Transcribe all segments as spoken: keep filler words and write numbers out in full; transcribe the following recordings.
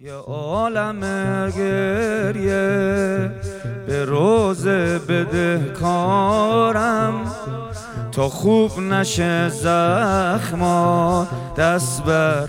یه عالم گریه به روز بدهکارم، تا خوب نشه زخمات دست بر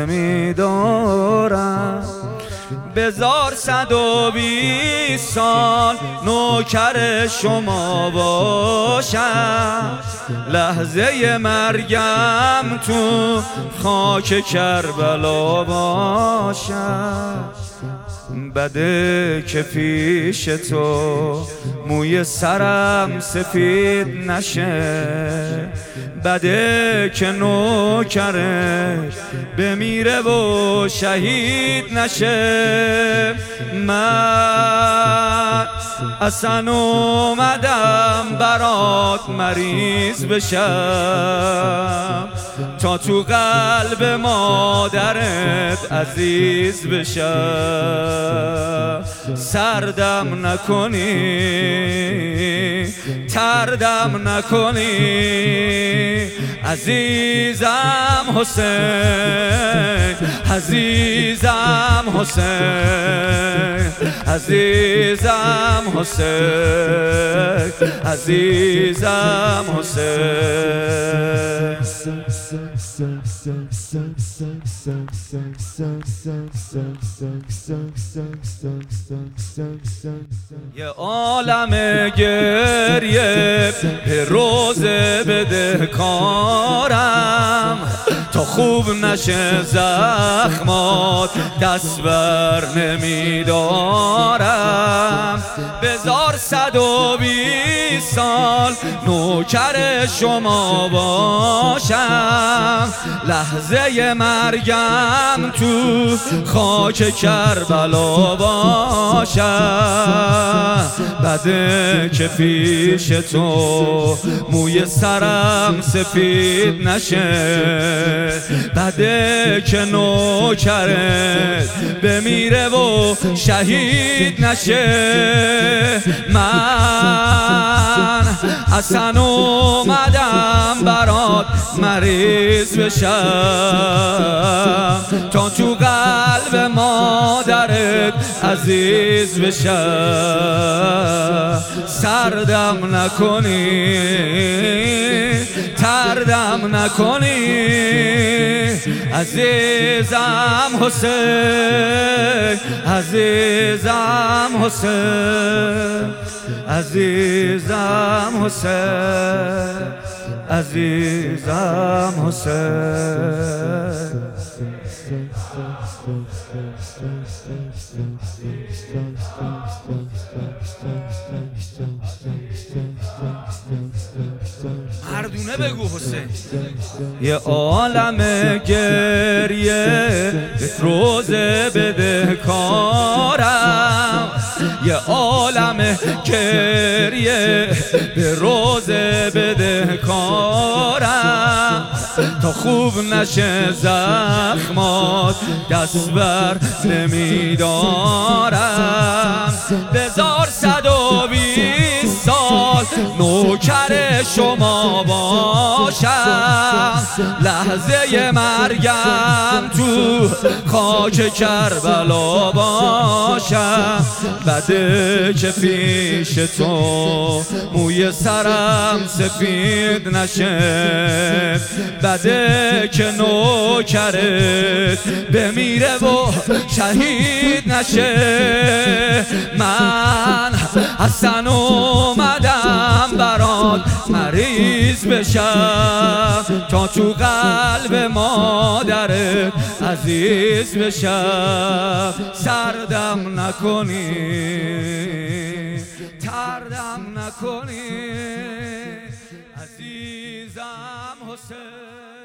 نمیدارم. بزار صد و بیست سال نوکر شما باشم، لحظه مرگم تو خاک کربلا باشم. بده که پیش تو موی سرم سفید نشه، بده که نوکرش بمیره و شهید نشه. من اصلا اومدم برات مریض بشم، تا تو قلب مادرت عزیز بشم. سردم نکنی، تردم نکنی، عزیزم حسین، عزیزم حسین، عزیزم حسین، عزیزم حسین. یه عالم گریه به روز بدهکارم، تا خوب نشه زخمات دست بر نمیدارم. بزار صد و بیست سال نوکر شما باشم، لحظه مرگم تو خاک کربلا باشم. بده که پیش تو موی سرم سفید نشه، بده که نوکرت بمیره و شهید نشه. من اصلا اومدم برات مریض بشم، تا تو قلب مادرت عزیز بشم. سردم نکنی، تردم نکنی، عزیزم حسین، عزیزم حسین، عزیزم حسین، عزیزم حسین. مردونه بگو حسین. یه عالم گریه به روز بدهکارم، یه عالم گریه به روز بدهکارم، تا خوب نشه زخمات دست بر نمیدارم. بزار صد و بیست سال نوکر شما باشم، لحظه مرگم تو خاک کربلا باشم. بده که پیش تو موی سرم سفید نشه، بده که نوکرت بمیره و شهید نشه. من اصلا اومدم برات مریض بشم، تا تو قلب مادرت عزیز بشم. سردم نکنی، تردم نکنی، عزیزم حسین.